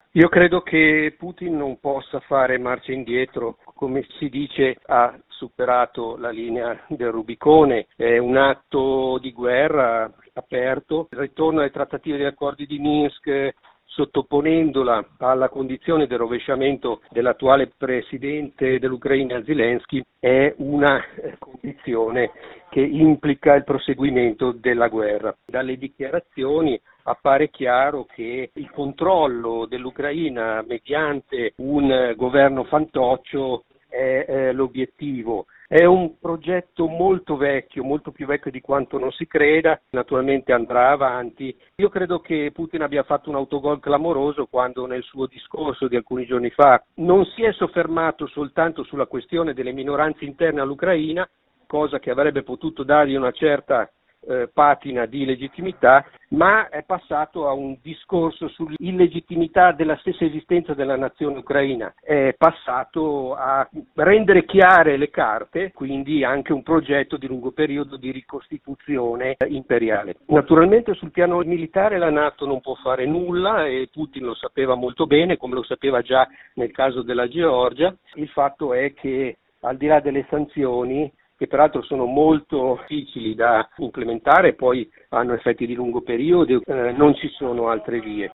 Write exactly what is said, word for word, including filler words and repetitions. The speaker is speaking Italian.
Io credo che Putin non possa fare marcia indietro, come si dice ha superato la linea del Rubicone, è un atto di guerra aperto, il ritorno alle trattative degli accordi di Minsk sottoponendola alla condizione del rovesciamento dell'attuale presidente dell'Ucraina Zelensky è una condizione che implica il proseguimento della guerra. Dalle dichiarazioni appare chiaro che il controllo dell'Ucraina mediante un governo fantoccio è eh, l'obiettivo. È un progetto molto vecchio, molto più vecchio di quanto non si creda, naturalmente andrà avanti. Io credo che Putin abbia fatto un autogol clamoroso quando nel suo discorso di alcuni giorni fa non si è soffermato soltanto sulla questione delle minoranze interne all'Ucraina, cosa che avrebbe potuto dargli una certa eh, patina di legittimità, ma è passato a un discorso sull'illegittimità della stessa esistenza della nazione ucraina, è passato a rendere chiare le carte, quindi anche un progetto di lungo periodo di ricostituzione imperiale. Naturalmente sul piano militare la NATO non può fare nulla e Putin lo sapeva molto bene, come lo sapeva già nel caso della Georgia. Il fatto è che al di là delle sanzioni, che peraltro sono molto difficili da implementare e poi hanno effetti di lungo periodo, eh, non ci sono altre vie.